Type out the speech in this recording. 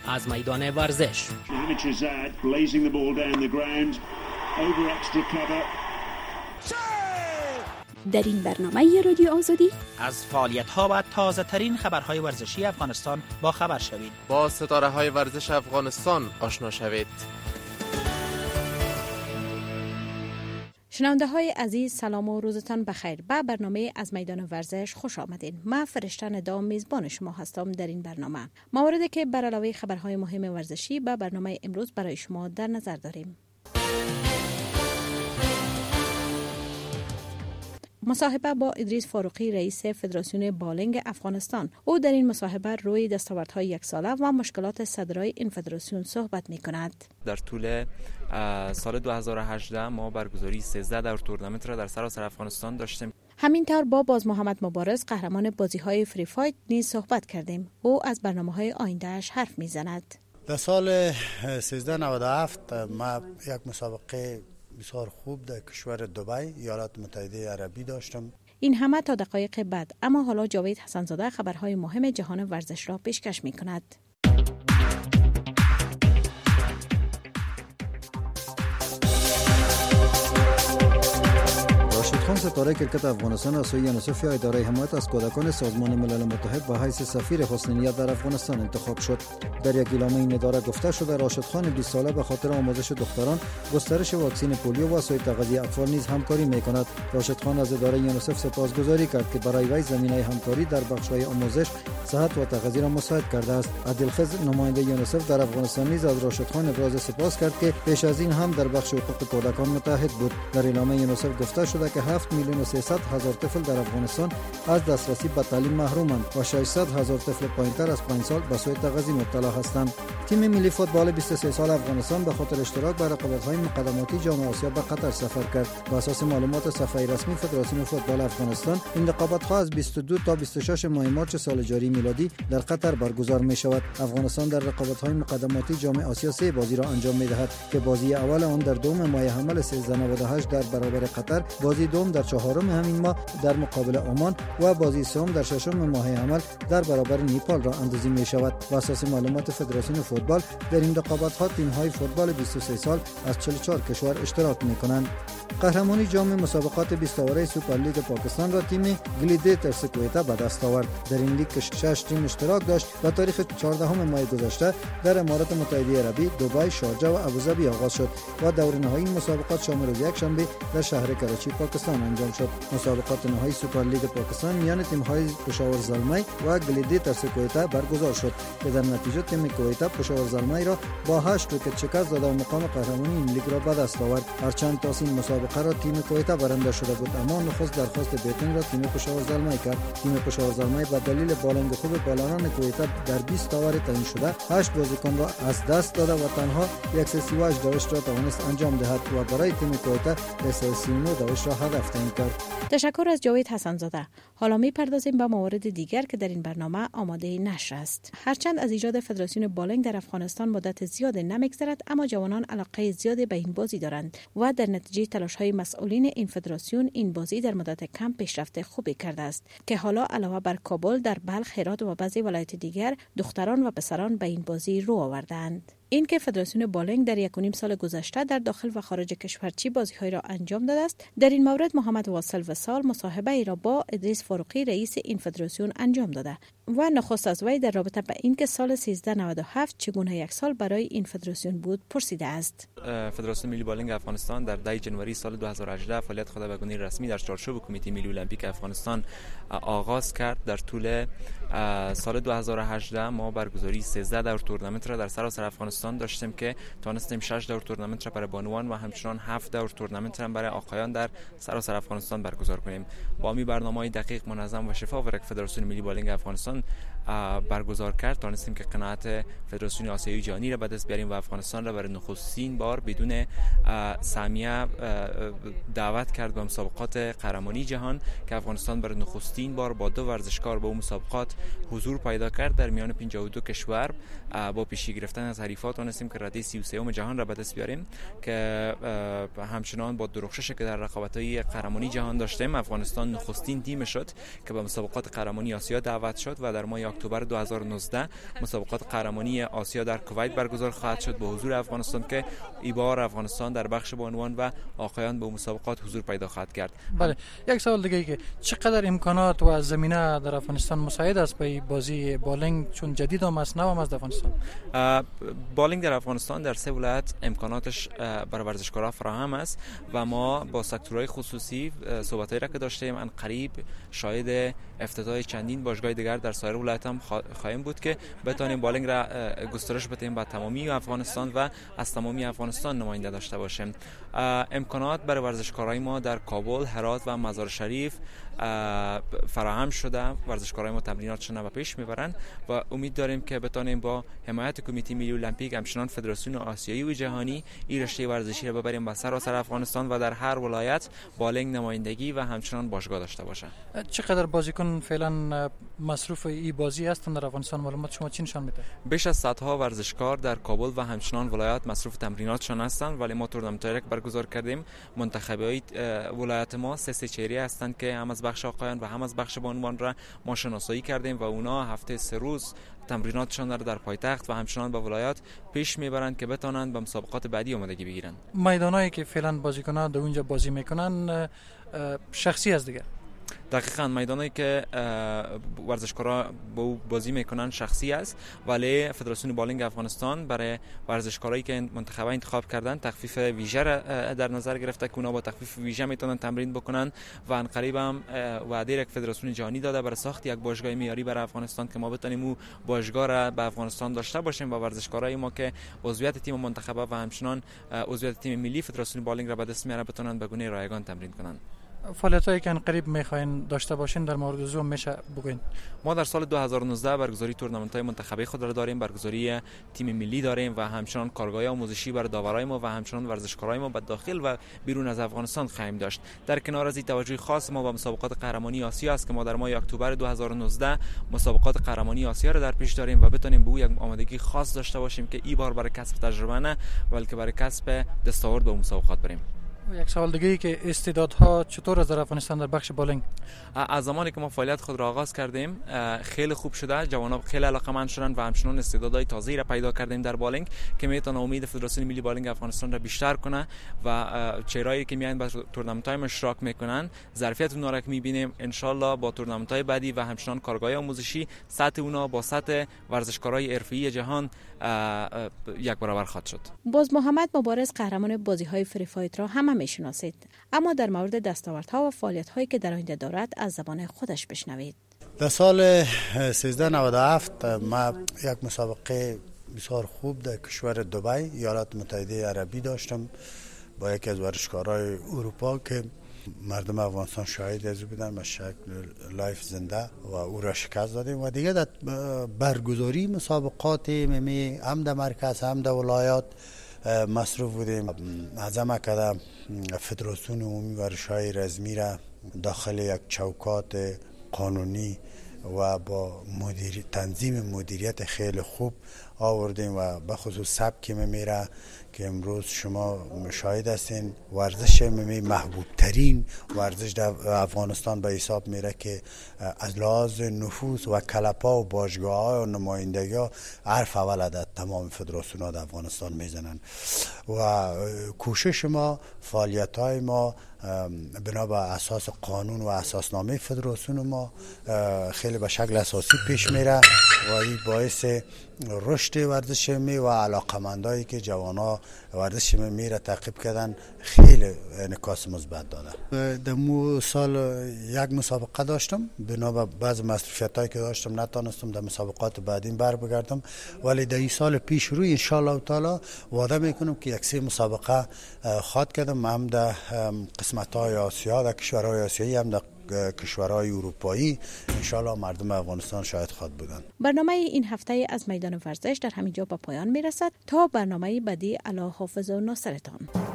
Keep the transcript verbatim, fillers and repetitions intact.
از میدان ورزش. در این برنامه رادیو آزادی از فعالیت‌ها و تازه‌ترین خبرهای ورزشی افغانستان با خبر شوید. با ستاره‌های ورزش افغانستان آشنا شوید. شنونده های عزیز، سلام و روزتان بخیر. به برنامه از میدان ورزش خوش آمدین. من فرشته ندا میزبان شما هستم. در این برنامه مواردی که بر علاوه خبرهای مهم ورزشی به برنامه امروز برای شما در نظر داریم: مصاحبه با ادریس فاروقی، رئیس فدراسیون بالینگ افغانستان. او در این مصاحبه روی دستاوردهای یک ساله و مشکلات صدرای این فدراسیون صحبت می کند. در طول سال دو هزار و هجده ما برگزاری سیزده دور تورنمنت را در سراسر افغانستان داشتیم. همینطور با باز محمد مبارز، قهرمان بازی‌های فری فایت، نیز صحبت کردیم. او از برنامه‌های آینده‌اش حرف می‌زند. در سال سیزده نود و هفت ما یک مسابقه بسیار خوب در کشور دبی، ایالات متحده عربی داشتم. این همه تا دقایق بعد، اما حالا جاوید حسن‌زاده خبرهای مهم جهان ورزش را پیشکش می‌کند. راشد خان، ستاره کرکت افغانستان، از سوی یونیسف یا اداره حمایت از کودکان سازمان ملل متحد به حیث سفیر حسن نیت در افغانستان انتخاب شد. در یک اعلامیه این اداره گفته شده راشد خان بیست ساله به خاطر آموزش دختران، گسترش واکسن پولیو و سوی تغذیه اطفال نیز همکاری می‌کند. راشد خان از اداره یونیسف سپاسگزاری کرد که برای وی زمینه همکاری در بخش‌های آموزش، صحت و تغذیه را مساعد کرده است. عادل خضر، نماینده یونیسف در افغانستان، نیز از راشد خان ابراز سپاس کرد که پیش از این هم در بخش حقوق کودکان متحد بود. در اعلامیه یونیسف گفته شده که هفت میلیون و سیصد هزار طفل در افغانستان از دسترسی به تعلیم محرومند و ششصد هزار طفل پایینتر از پنج سال به سوی تغذیه مبتلا هستند. تیم ملی فوتبال بیست و سه سال افغانستان به خاطر اشتراک در رقابت‌های مقدماتی جام آسیا به قطر سفر کرد. بر اساس معلومات صفحه رسمی فدراسیون فوتبال افغانستان، این رقابت‌ها از بیست و دو تا بیست و شش ماه مارس سال جاری میلادی در قطر برگزار می‌شود. افغانستان در رقابت‌های مقدماتی جام آسیا سه بازی را انجام می‌دهد که بازی اول آن در دوم ماه حمل سیزده نود و هشت در برابر قطر، بازی دوم در چهارم همین ماه در مقابل عمان و بازی سوم در ششم ماه حمل در برابر نیپال را اندازی می‌شود. بر اساس معلومات فدراسیون فوتبال، در این رقابت‌ها تیم‌های فوتبال بیست و سه سال از چهل و چهار کشور اشتراک می‌کنند. قهرمانی جام مسابقات بیست اوره سوپرلیگ پاکستان را تیم گلیدیترز کویتا به دست آورد. در این لیگ که شش تیم اشتراک داشت، با تاریخ چهاردهم ماه گذشته در امارات متحده عربی، دبی، شارجه و ابوظبی آغاز شد و دور نهایی مسابقات شامل یک شنبه در شهر کراچی پاکستان انجام شد. مسابقات نهایی سوپرلیگ پاکستان میان تیم‌های پشاور زلمی و گلیدیترز کویتا برگزار شد که در نتیجه تیم کویتا پشاور زلمی را با هشت ویکت شکست داد و مقام قهرمانی این لیگ را به دست آورد. هرچند تا این مسابقه را تیم کویتا برنده شده بود، اما نخست درخواست بیتینگ را تیم پشاور زلمی کرد. تیم پشاور زلمی به دلیل بالنگ خوب بالران کویتا در بیست اوور تعیین شده هشت بازیکن را از دست داده و تنها صد و سی و هشت دوش را توانست انجام دهد و برای تیم کویتا صد و سی و نه دوش را هدف تعیین کرد. تشکر از جاوید حسن‌زاده. حالا می‌پردازیم به موارد دیگر که در این برنامه آماده نشر است. هرچند از ایجاد فدراسیون بالینگ در افغانستان مدت زیاد نمی‌گذرد، اما جوانان علاقه زیادی به این بازی دارند و در نتیجه تلاش‌های مسئولین این فدراسیون این بازی در مدت کم پیشرفت خوبی کرده است که حالا علاوه بر کابل، در بلخ، هرات و بعضی ولایات دیگر دختران و پسران به این بازی رو آوردند. این که فدراسیون بالینگ در یک و نیم سال گذشته در داخل و خارج کشور چی بازی‌های را انجام داده است، در این مورد محمد واصل وصال مصاحبه ای را با ادریس فاروقی، رئیس این فدراسیون انجام داده و نخست از وی در رابطه با این که سال سیزده نود و هفت چگونه یک سال برای این فدراسیون بود پرسیده است. فدراسیون ملی بالینگ افغانستان در ده ژانویه سال دو هزار و هجده فعالیت خود به گونه رسمی در چارچوب کمیته ملی المپیک افغانستان آغاز کرد. در طول سال دو هزار و هجده ما برگزاری سیزده دور تورنمنت را در سراسر افغانستان داشتیم که توانستیم شش دور تورنمنت را برای بانوان و همچنان هفت دور تورنمنت را برای آقایان در سراسر افغانستان برگزار کنیم. با می برنامه‌های دقیق، منظم و شفاف را که فدراسیون ملی بالینگ افغانستان برگزار کرد، توانستیم که قناعت فدراسیون آسیایی جهانی را به دست بیاریم و افغانستان را برای نخستین بار بدون سهمیه دعوت کرد به مسابقات قهرمانی جهان که افغانستان برای نخستین بار با دو ورزشکار به اون مسابقات حضور پیدا کرد. در میان پنجاه و دو کشور با پیشی گرفتن از حریفات توانستیم که رده سی و سه جهان را به دست بیاریم که همچنان با درخششی که در رقابت‌های قهرمانی جهان داشتیم، افغانستان نخستین تیم شد که به مسابقات قهرمانی آسیا دعوت شد و و در ماه اکتبر دو هزار و نوزده مسابقات قهرمانی آسیا در کویت برگزار خواهد شد با حضور افغانستان که این بار افغانستان در بخش بانوان و آقایان به مسابقات حضور پیدا خواهد کرد. بله، یک سوال دیگه ای که چقدر امکانات و زمینه در افغانستان مساعد است به بازی بالینگ، چون جدید هم است، نو هم است در افغانستان؟ بالینگ در افغانستان در سه ولایت امکاناتش برای ورزشکاران فراهم است و ما با سکتورهای خصوصی صحبتایی را که داشتیم ان قریب شاهد افتتاح چندین باشگاه دیگر در سایر ولایت هم خواهیم بود که بتونیم بالینگ را گسترش بدیم به تمامی افغانستان و از تمامی افغانستان نماینده داشته باشیم. امکانات برای ورزشکارای ما در کابل، هرات و مزار شریف فراهم شده. ورزشکارای ما تمریناتشون را پیش میبرند و امید داریم که بتونیم با حمایت کمیته ملی المپیک همچنان فدراسیون آسیایی و جهانی این رشته ورزشی را ببریم به سراسر افغانستان و در هر ولایت بالینگ نمایندگی و همچنان باشگاه داشته باشه. چقدر بازیکن فعلا مصروف این بازی هستند در افغانستان؟ معلومات شما چی نشان میده؟ بیش از صدها ورزشکار در کابل و همچنان ولایات مصروف تمریناتشون هستند، ولی ما تورنمنت‌های برگزار کردیم. منتخبای ولایت ما سه سه چهره هستند که هم از بخش آقایان و هم از بخش بانوان را ما شناسایی کردیم و اونا هفته سه روز تمریناتشان را در پایتخت و همچنان به ولایات پیش میبرند که بتونند به مسابقات بعدی آمادگی بگیرند. میدانایی که فعلا بازیکنان در اونجا بازی میکنن شخصی است دیگه؟ دقیقاً میدانی که ورزشکارا با بازی میکنن شخصی است، ولی فدراسیون بالینگ افغانستان برای ورزشکارایی که منتخب انتخاب کردن تخفیف ویژه در نظر گرفته که اونا با تخفیف ویژه میتونن تمرین بکنن و ان قریب هم وعده یک فدراسیون جهانی داده برای ساخت یک باشگاه معیاری برای افغانستان که ما بتونیم او باشگاه را به افغانستان داشته باشیم و ورزشکارای ما که عضویت تیم منتخبه و همچنان عضویت تیم ملی فدراسیون بالینگ را به دست میاره بتونن به گونه رایگان تمرین کنن. فعالیتایی که قریب میخواین داشته باشین در مورد زوم میشه بگوین؟ ما در سال دو هزار و نوزده برگزاری تورنمنت‌های منتخبه خود را داریم، برگزاری تیم ملی داریم و همچنان کارگاه آموزشی برای داورای ما و همچنان ورزشکارای ما به داخل و بیرون از افغانستان خواهیم داشت. در کنار از این توجه خاص ما به مسابقات قهرمانی آسیا است که ما در ماه اکتبر دو هزار و نوزده مسابقات قهرمانی آسیا را در پیش داریم و بتونیم به او یک آمادگی خاص داشته باشیم که این بار برای کسب تجربه نه بلکه برای کسب دستاورد به مسابقات بریم. یک سوال دیگه ای که استعدادها چطور از در افغانستان در بخش بالینگ؟ از زمانی که ما فعالیت خود را آغاز کردیم خیلی خوب شده، جوانان خیلی علاقه‌مند شدن و همچنان استعدادهای تازه‌ای را پیدا کردیم در بالینگ که میتونه امید فدراسیون ملی بالینگ افغانستان را بیشتر کنه و چهرهایی که میان با تورنمنت‌های ما اشتراک میکنن ظرفیت اونها را که میبینیم ان شاء الله با تورنمنت‌های بعدی و همچنان کارگاه آموزشی سطح اونها با سطح ورزشکارای حرفه‌ای جهان یک برابر خواهد شد. باز محمد مبارز قهرمان بازی‌های فری فایت را هم میشناسید، اما در مورد دستاوردها و فعالیت‌هایی که در آینده دارد از زبان خودش بشنوید. در سال سیزده نود و هفت ما یک مسابقه بسیار خوب در کشور دبی ایالات متحده عربی داشتم با یکی از ورزشکارای اروپا که مردم افغانستان شاهد از بودن به شکل لایف زنده و او را شکست دادیم و دیگه در برگزاری مسابقات ممی هم در مرکز هم در ولایات مصروف بودیم. عزم کردم فدراسیون عمومی ورزش‌های رزمی را داخل یک چوکات قانونی و با مدیر تنظیم مدیریت خیلی خوب آوردیم و به خصوص سبک میره که امروز شما مشاهد هستین ورزش ممی محبوب ترین ورزش در افغانستان به حساب میره که از لحاظ نفوذ و کلپا و باشگاه ها و نمایندگی ها حرف اول در تمام فدراسیون ها در افغانستان میزنن و کوشش ما فعالیت های ما بنا به اساس قانون و اساسنامه فدراسیون ما خیلی به شکل اساسی پیش میره و این باعث رشد ورزش ممی و علاقمندایی که جوانا ورزش ممی را تعقیب کردن خیلی انعکاس مثبت داده. در مو سال یک مسابقه داشتم، بنا به بعض مصروفیتایی که داشتم نتونستم در مسابقات بعدین بر بگردم، ولی در این سال پیش روی ان شاء الله تعالی وعده میکنم که یک سری مسابقه خواهد کردم، هم در قسمت‌های آسیا، در کشورهای آسیایی، هم در کشورهای اروپایی. انشالله مردم افغانستان شاید خواهد بودن. برنامه این هفته از میدان ورزش در همینجا به پایان میرسد تا برنامه بعدی. الله حافظ و ناصرتان.